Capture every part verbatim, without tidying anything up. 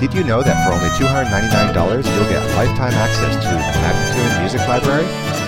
Did you know that for only two hundred ninety-nine dollars you'll get lifetime access to the Magnatune Music Library?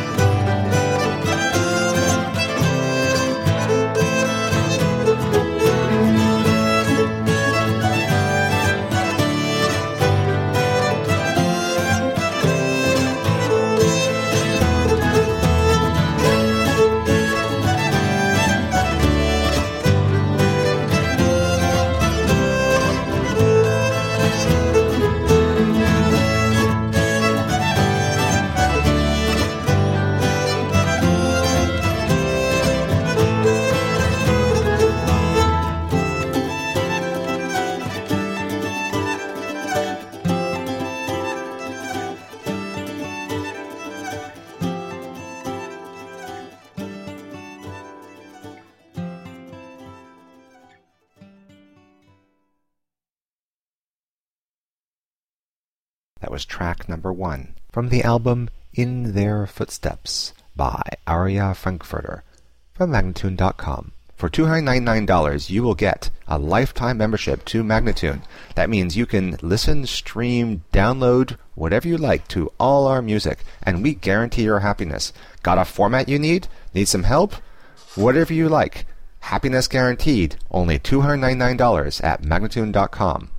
That was track number one from the album In Their Footsteps by Aria Frankfurter from Magnatune dot com. For two hundred ninety-nine dollars you will get a lifetime membership to Magnatune. That means you can listen, stream, download, whatever you like to all our music, and we guarantee your happiness. Got a format you need? Need some help? Whatever you like. Happiness guaranteed. Only two hundred ninety-nine dollars at Magnatune dot com.